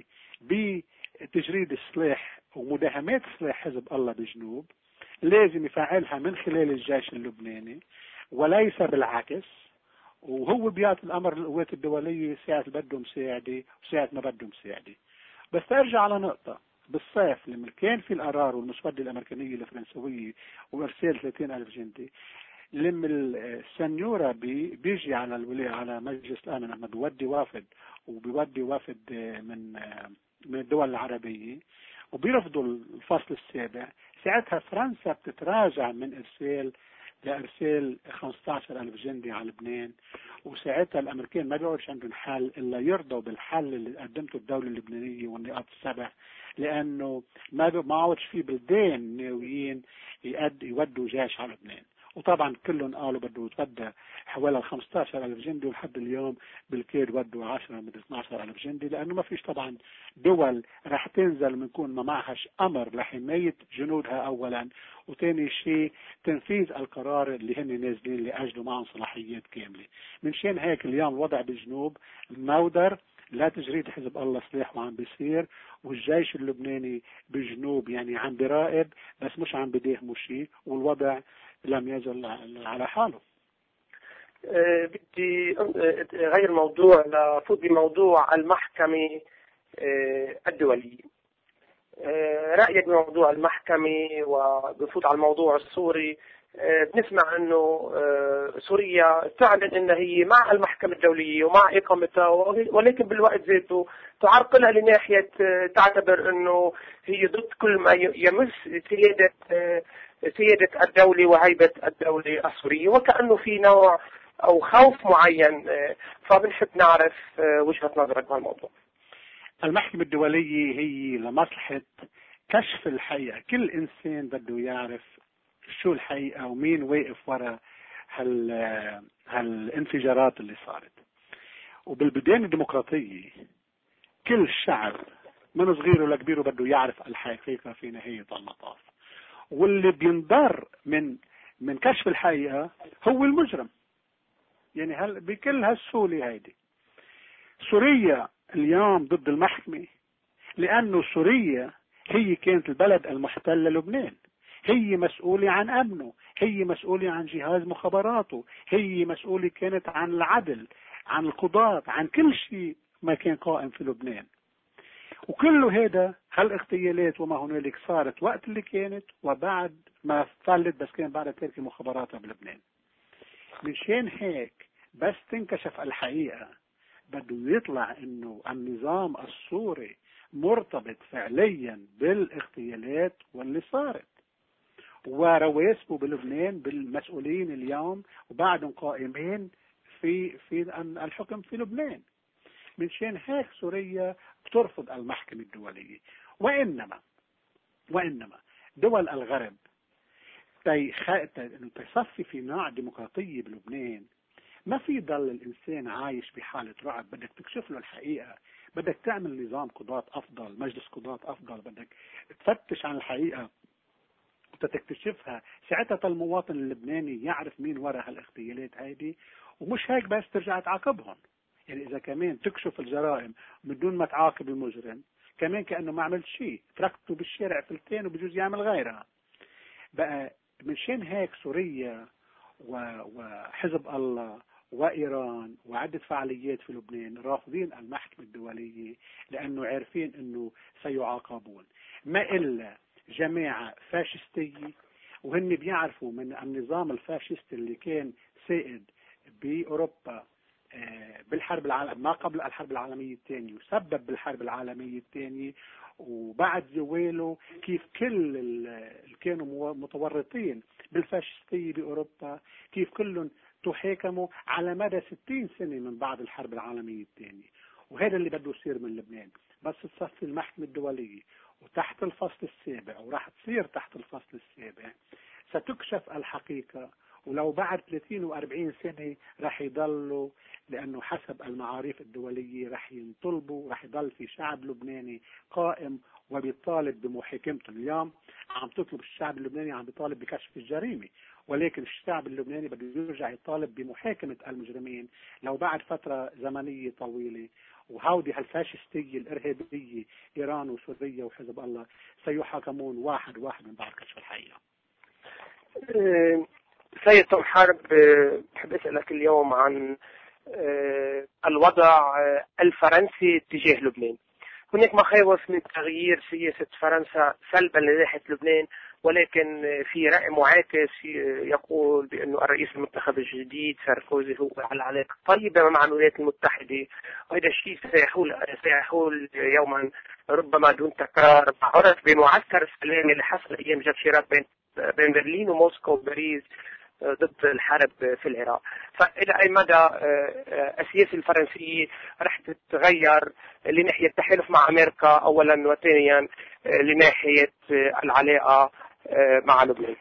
بتجريد السلاح ومداهمات سلاح حزب الله بجنوب، لازم يفعلها من خلال الجيش اللبناني وليس بالعكس، وهو بيعطي الأمر للقوات الدولية ساعة بده مساعدة وساعة ما بده مساعدة. بس أرجع على نقطة، بالصيف لما كان في القرار والمسودة الأمريكانية الفرنسوية وإرسال ثلاثين ألف جندي، لما السنيورا بي بيجي على الولاية على مجلس الأمن لما بيودي وافد وبيودي وافد من من الدول العربية وبيرفضوا الفصل السابع، ساعتها فرنسا بتتراجع من إرسال لإرسال خمسة عشر ألف جندي على لبنان، وساعتها الأمريكان ما بيعودش عندهم حل إلا يرضوا بالحل اللي قدمته الدولة اللبنانية والنقاط السبع، لأنه ما ما عودش في بلدان ناويين يودوا جيش على لبنان. وطبعا كلهم قالوا بده يتودى حوالي خمسة عشر ألف جندي، ولحد اليوم بالكيد ودوا عشرة من اثني عشر ألف جندي، لأنه ما فيش طبعا دول رح تنزل من كون ما معهاش أمر لحماية جنودها أولا، وثاني شيء تنفيذ القرار اللي هن نازلين لأجله معهم صلاحيات كاملة. من شان هيك اليوم الوضع بالجنوب مودر، لا تجريد حزب الله سلاح وعم بيصير، والجيش اللبناني بالجنوب يعني عم بيراقب بس مش عم بداهموا شيء، والوضع لم يزل على حاله. أه بدي غير موضوع لفوت بموضوع المحكمة أه الدولية. أه رأيك بموضوع المحكمة وبفوت على الموضوع السوري. أه بنسمع انه أه سوريا تعلن انها هي مع المحكمة الدولية ومع اقامتها، ولكن بالوقت ذاته تعرقلها لناحية أه تعتبر انه هي ضد كل ما يمس سيادة أه سيادة الدولة وهيبة الدولة السورية، وكأنه في نوع أو خوف معين. فبنحب نعرف وجهة نظرك بهالموضوع. المحكمة الدولية هي لمصلحة كشف الحقيقة، كل إنسان بده يعرف شو الحقيقة ومين واقف وراء هال هالانفجارات اللي صارت. وبالبداية الديمقراطية كل شعب من صغيره لكبيره بده يعرف الحقيقة في نهاية المطاف، واللي بينضر من من كشف الحقيقة هو المجرم. يعني هل بكل هالسهولة هيدي سوريا اليوم ضد المحكمة، لأنه سوريا هي كانت البلد المحتل للبنان، هي مسؤولة عن أمنه، هي مسؤولة عن جهاز مخابراته، هي مسؤولة كانت عن العدل، عن القضاة، عن كل شيء ما كان قائم في لبنان. وكله هذا هالاغتيالات وما هنالك صارت وقت اللي كانت وبعد ما فلت، بس كان بعد ترك مخابراتها بلبنان. مشان هيك بس تنكشف الحقيقة بده يطلع انه النظام السوري مرتبط فعليا بالاغتيالات واللي صارت، ورواسبه بلبنان بالمسؤولين اليوم وبعدهم قائمين في في الحكم في لبنان. من شان هيك سوريا بترفض المحكمة الدولية. وإنما وإنما دول الغرب تصفي في نوع ديمقراطية بلبنان، ما في ضل الإنسان عايش بحالة رعب. بدك تكشف له الحقيقة، بدك تعمل نظام قضاة أفضل، مجلس قضاة أفضل، بدك تفتش عن الحقيقة وتكتشفها. ساعتها المواطن اللبناني يعرف مين وراء هالاغتيالات هيدي، ومش هيك بس ترجع تعاقبهم. يعني إذا كمان تكشف الجرائم من دون ما تعاقب المجرم كمان كأنه ما عملت شيء، تركته بالشارع فلتين وبجوز يعمل غيرها. بقى من شان هيك سوريا وحزب الله وإيران وعدة فعاليات في لبنان رافضين المحكمة الدولية، لأنه عارفين أنه سيعاقبون، ما إلا جماعة فاشستية، وهن بيعرفوا من النظام الفاشستي اللي كان سائد بأوروبا بالحرب العالمية ما قبل الحرب العالمية الثانية وسبب بالحرب العالمية الثانية، وبعد زواله كيف كل اللي كانوا متورطين بالفاشستية بأوروبا كيف كلهم تحاكموا على مدى ستين سنة من بعد الحرب العالمية الثانية. وهذا اللي بده يصير من لبنان، بس تصفي المحكمة الدولية وتحت الفصل السابع، وراح تصير تحت الفصل السابع ستكشف الحقيقة. ولو بعد ثلاثين وأربعين سنة رح يضلوا، لأنه حسب المعارف الدولية رح ينطلبوا، رح يضل في شعب لبناني قائم وبيطالب بمحاكمته. اليوم عم تطلب الشعب اللبناني، عم بيطالب بكشف الجريمة، ولكن الشعب اللبناني بده يرجع يطالب بمحاكمة المجرمين لو بعد فترة زمنية طويلة. وهودي هالفاشستية الإرهابية إيران وسوريا وحزب الله سيحاكمون واحد واحد من بعد كشف الحقيقة. سيد توم حرب، بحب أسألك اليوم عن الوضع الفرنسي تجاه لبنان. هناك مخاوف من تغيير سياسة فرنسا سلبا لناحية لبنان، ولكن في رأي معاكس يقول بأنه الرئيس المنتخب الجديد ساركوزي هو على علاقة طيبة مع الولايات المتحدة، وهذا الشيء سيحول سيحول يوما ربما دون تكرار، عرف بمعسكر السلام اللي حصل أيام جاك شيراك بين بين برلين وموسكو وباريس ضد الحرب في العراق. فإلى أي مدى السياسة الفرنسية رح تتغير لناحية التحالف مع أمريكا أولا، وثانيا لناحية العلاقة مع لبنان؟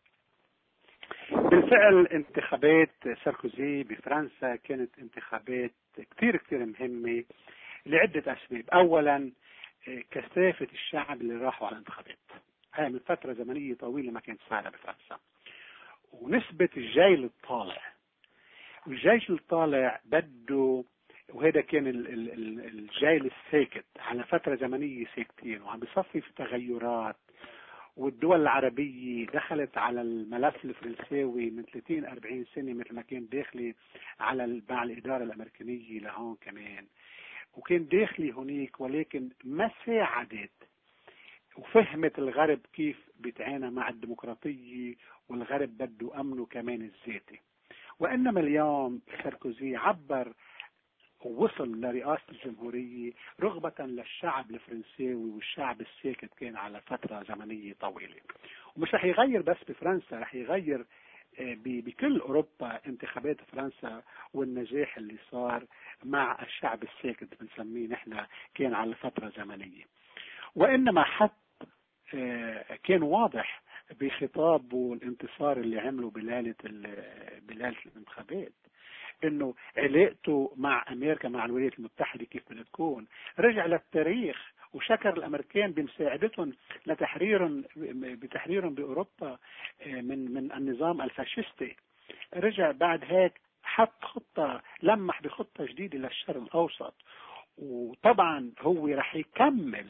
بالفعل انتخابات ساركوزي بفرنسا كانت انتخابات كتير كتير مهمة لعدة أسباب. أولا كثافة الشعب اللي راحوا على الانتخابات، هاي من فترة زمنية طويلة ما كانت سهلة بفرنسا. ونسبة الجيل الطالع، والجيش الطالع بده، وهذا كان الجيل الساكت على فترة زمنية ساكتين وعم بيصفي في تغيرات. والدول العربية دخلت على الملف الفرنساوي من ثلاثين أربعين سنة مثل ما كان داخلي على مع الإدارة الأمريكانية لهون كمان، وكان داخلي هناك، ولكن ما ساعدت وفهمت الغرب كيف بيتعامل مع الديمقراطية، والغرب بده أمنه كمان الذاتي. وإنما اليوم ساركوزي عبر ووصل لرئاسة الجمهورية رغبة للشعب الفرنساوي، والشعب الساكت كان على فترة زمنية طويلة. ومش رح يغير بس بفرنسا، رح يغير بكل أوروبا. انتخابات فرنسا والنجاح اللي صار مع الشعب الساكت بنسميه نحن كان على فترة زمنية. وإنما حتى كان واضح بخطابه الانتصار اللي عمله بليلة بليلة الانتخابات، انه علاقته مع امريكا مع الولايات المتحدة كيف بدها تكون، رجع للتاريخ وشكر الامريكان بمساعدتهم لتحرير بتحريرهم باوروبا من من النظام الفاشستي. رجع بعد هيك حط خطة، لمح بخطة جديدة للشرق الاوسط. وطبعا هو رح يكمل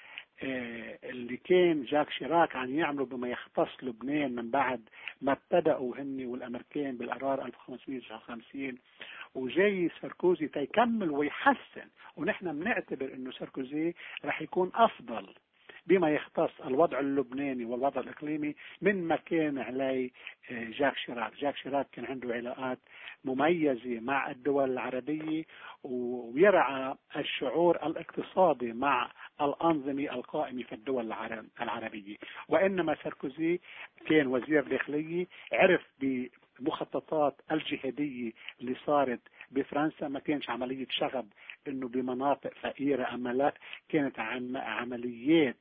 اللي كان جاك شيراك عم يعملوا بما يختص لبنان من بعد ما ابتدأوا هن والامريكان بالقرار ألف وخمسمية وتسعة وخمسين، وجاي ساركوزي تيكمل ويحسن. ونحن بنعتبر انه ساركوزي رح يكون افضل بما يختص الوضع اللبناني والوضع الاقليمي من ما كان عليه جاك شيراك. جاك شيراك كان عنده علاقات مميزة مع الدول العربية ويرعى الشعور الاقتصادي مع الأنظمة القائمة في الدول العربية. وإنما ساركوزي كان وزير داخلية، عرف بمخططات الجهادية اللي صارت بفرنسا، ما كانش عملية شغب انه بمناطق فقيرة، اما لا كانت عمليات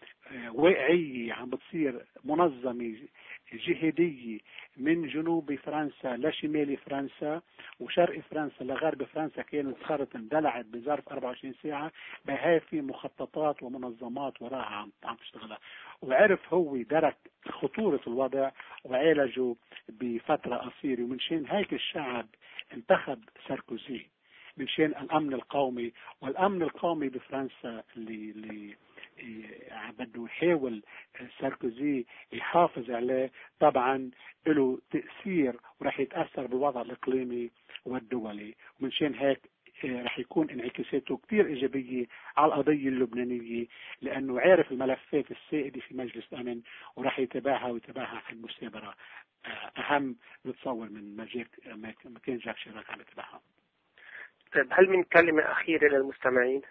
واقعية عم بتصير منظمة جهادية من جنوب فرنسا لشمال فرنسا وشرق فرنسا لغرب فرنسا. كانت صارت اندلعت بظرف أربعة وعشرين ساعة، بهاي في مخططات ومنظمات وراها عم عم تشتغلها. وعرف هو درك خطورة الوضع وعالجه بفترة قصيرة. ومن شان هيك الشعب انتخب ساركوزي، من شان الأمن القومي. والأمن القومي بفرنسا اللي اللي بده يحاول ساركوزي يحافظ عليه، طبعا له تأثير ورح يتأثر بالوضع الإقليمي والدولي. ومن شان هيك رح يكون انعكاساته كتير إيجابية على القضية اللبنانية، لأنه عارف الملفات السائدة في مجلس الأمن ورح يتابعها ويتابعها في المثابرة أهم بتصور من ما كان جاك شيراك عم يتابعها. طيب، هل من كلمة أخيرة للمستمعين؟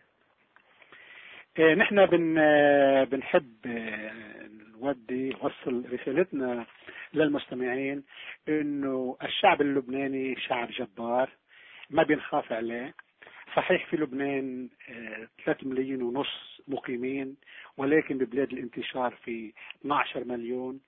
اه نحن بن بنحب نودي وصل رسالتنا للمستمعين انه الشعب اللبناني شعب جبار ما بنخاف عليه. صحيح في لبنان ثلاثة ملايين ونص مقيمين، ولكن ببلاد الانتشار في اثني عشر مليون.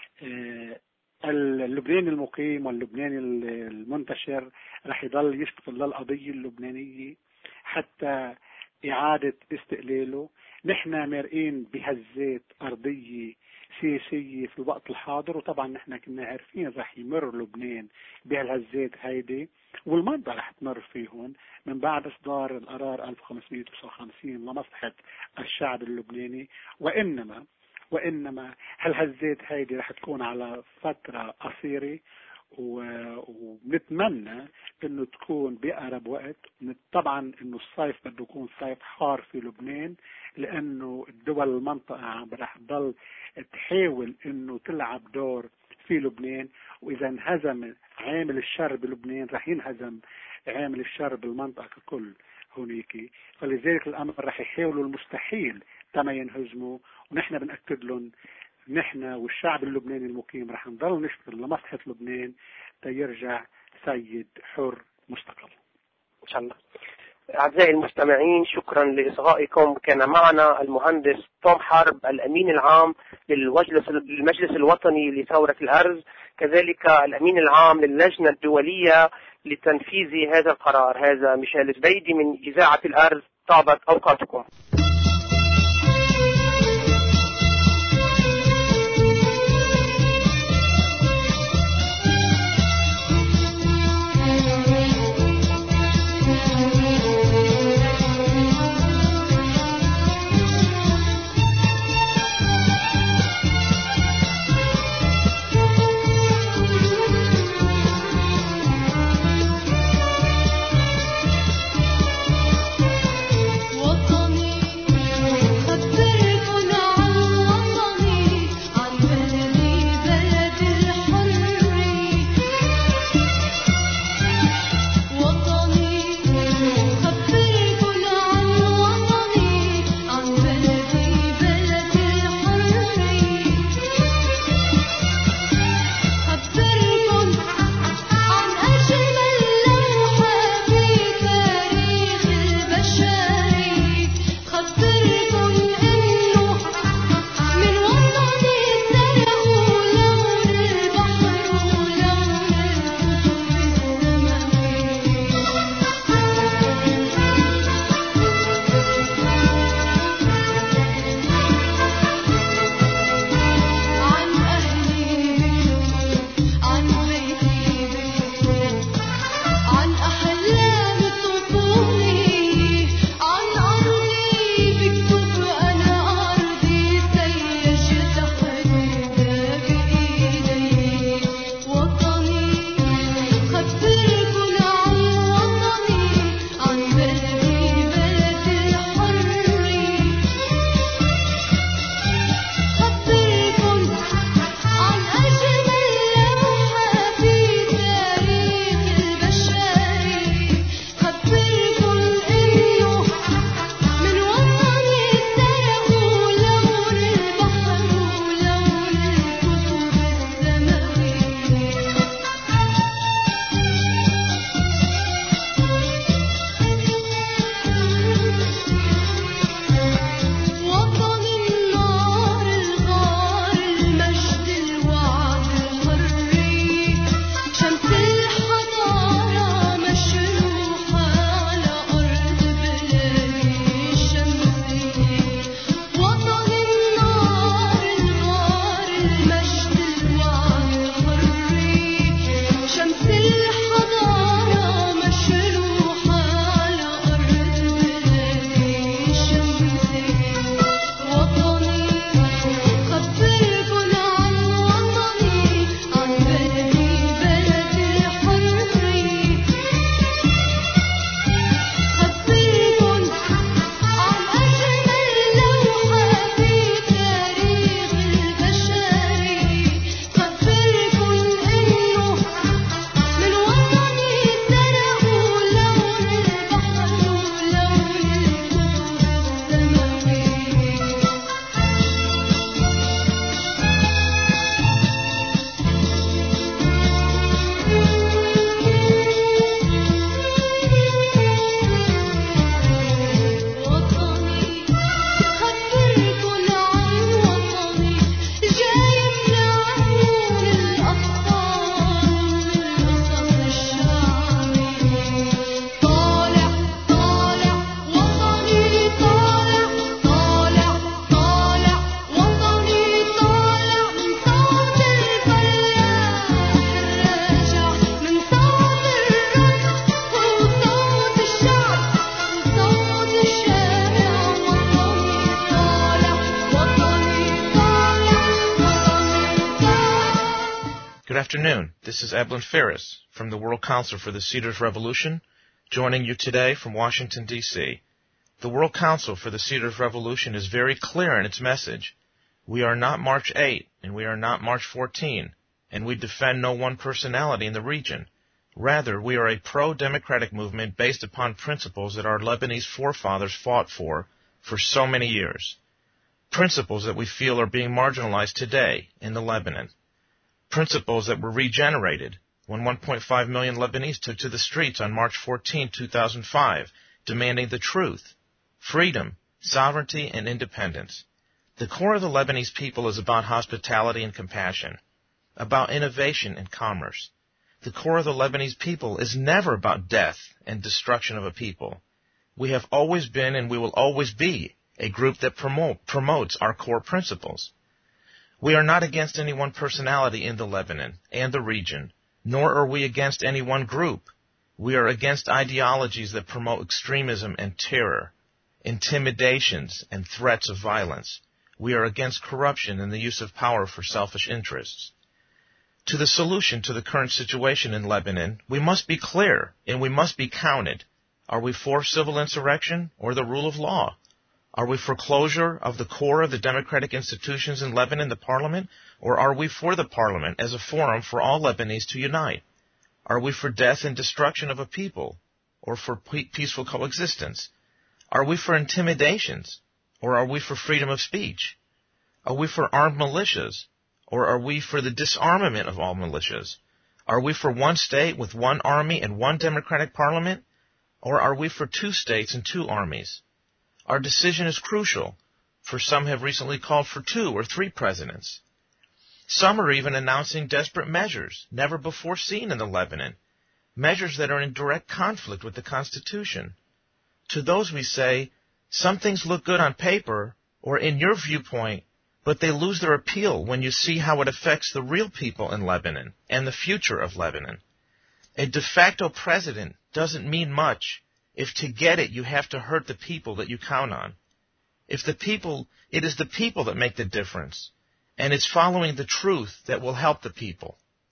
اللبناني المقيم واللبناني المنتشر رح يضل يشتغل للقضية اللبنانية حتى إعادة استقلاله. نحن مارقين بهزات أرضية سياسية في الوقت الحاضر، وطبعا نحن كنا عارفين رح يمر لبنان بهالهزات هيدي والمنطقة رح تمر فيهم من بعد إصدار القرار ألف وخمسمية وتسعة وخمسين لمصلحة الشعب اللبناني. وإنما وإنما هالهزات هيدي رح تكون على فترة قصيرة، ونتمنى انه تكون بأقرب وقت. طبعا انه الصيف بده يكون صيف حار في لبنان، لانه الدول المنطقة رح تضل تحاول انه تلعب دور في لبنان، واذا انهزم عامل الشر بلبنان رح ينهزم عامل الشر بالمنطقة ككل هونيك. فلذلك الامر رح يحاولوا المستحيل تما ينهزموا، ونحن بنأكد لهم نحن والشعب اللبناني المقيم رح نضل نشتغل لمصلحة لبنان تيرجع سيد حر مستقل إن شاء الله. أعزائي المستمعين، شكرا لإصغائكم. كان معنا المهندس توم حرب الأمين العام للمجلس المجلس الوطني لثورة الأرز، كذلك الأمين العام للجنة الدولية لتنفيذ هذا القرار. هذا ميشيل زبيدي من إذاعة الأرز. طابت أوقاتكم. وطني afternoon. This is Eblin Ferris from the World Council for the Cedars Revolution, joining you today from Washington, D C The World Council for the Cedars Revolution is very clear in its message. We are not March eighth, and we are not March fourteenth, and we defend no one personality in the region. Rather, we are a pro-democratic movement based upon principles that our Lebanese forefathers fought for for so many years. Principles that we feel are being marginalized today in the Lebanon. Principles that were regenerated when one point five million Lebanese took to the streets on March fourteenth, two thousand five, demanding the truth, freedom, sovereignty, and independence. The core of the Lebanese people is about hospitality and compassion, about innovation and commerce. The core of the Lebanese people is never about death and destruction of a people. We have always been and we will always be a group that promote, promotes our core principles. We are not against any one personality in the Lebanon and the region, nor are we against any one group. We are against ideologies that promote extremism and terror, intimidations and threats of violence. We are against corruption and the use of power for selfish interests. To the solution to the current situation in Lebanon, we must be clear and we must be counted. Are we for civil insurrection or the rule of law? Are we for closure of the core of the democratic institutions in Lebanon, the parliament, or are we for the parliament as a forum for all Lebanese to unite? Are we for death and destruction of a people, or for peaceful coexistence? Are we for intimidations, or are we for freedom of speech? Are we for armed militias, or are we for the disarmament of all militias? Are we for one state with one army and one democratic parliament, or are we for two states and two armies? Our decision is crucial, for some have recently called for two or three presidents. Some are even announcing desperate measures never before seen in the Lebanon, measures that are in direct conflict with the Constitution. To those we say, some things look good on paper or in your viewpoint, but they lose their appeal when you see how it affects the real people in Lebanon and the future of Lebanon. A de facto president doesn't mean much if to get it you have to hurt the people that you count on. If the people, it is the people that make the difference, and it's following the truth that will help the people.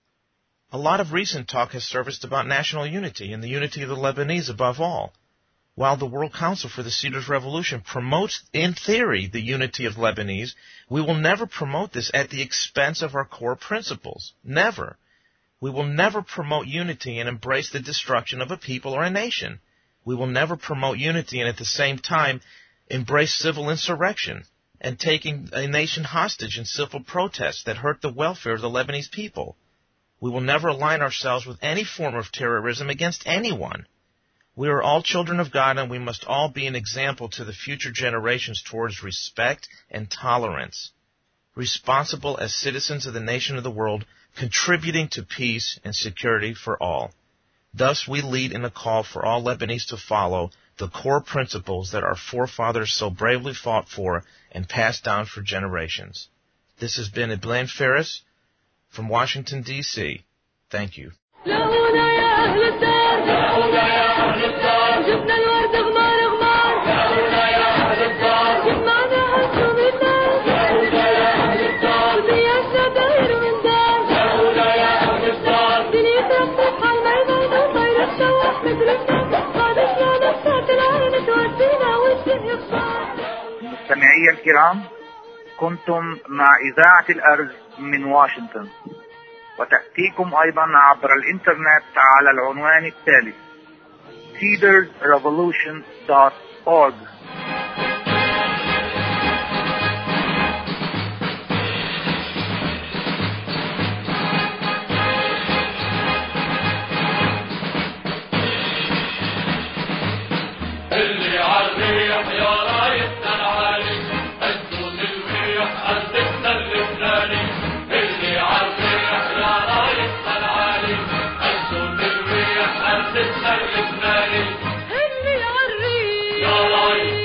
A lot of recent talk has surfaced about national unity and the unity of the Lebanese above all. While the World Council for the Cedars Revolution promotes, in theory, the unity of Lebanese, we will never promote this at the expense of our core principles. Never. We will never promote unity and embrace the destruction of a people or a nation. We will never promote unity and at the same time embrace civil insurrection and taking a nation hostage in civil protests that hurt the welfare of the Lebanese people. We will never align ourselves with any form of terrorism against anyone. We are all children of God, and we must all be an example to the future generations towards respect and tolerance, responsible as citizens of the nation of the world, contributing to peace and security for all. Thus, we lead in a call for all Lebanese to follow the core principles that our forefathers so bravely fought for and passed down for generations. This has been Eblin Ferris from Washington, D C Thank you. مستمعي الكرام، كنتم مع إذاعة الأرز من واشنطن، وتأتيكم أيضا عبر الإنترنت على العنوان التالي cedars revolution dot org. اللي عالريح يا رايتنا العالي السود الريح أرضنا اللبناني اللي عالريح يا رايتنا العالي السود الريح أرضنا اللبناني اللي عالريح يا رايتنا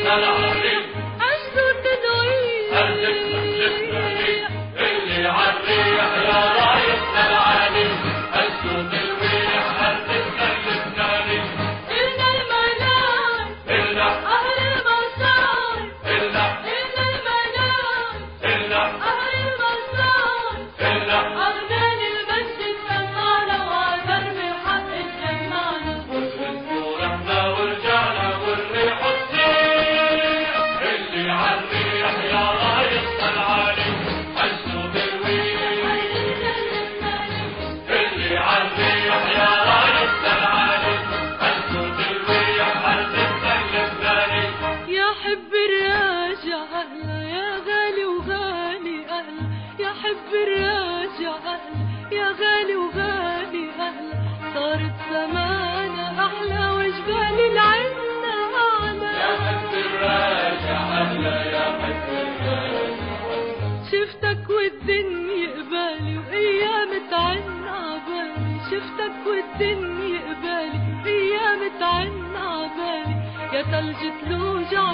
والدنيا قبالي وأيام تعن عبالي شفتك والدنيا قبالي أيام تعن عبالي يا تلج تلوج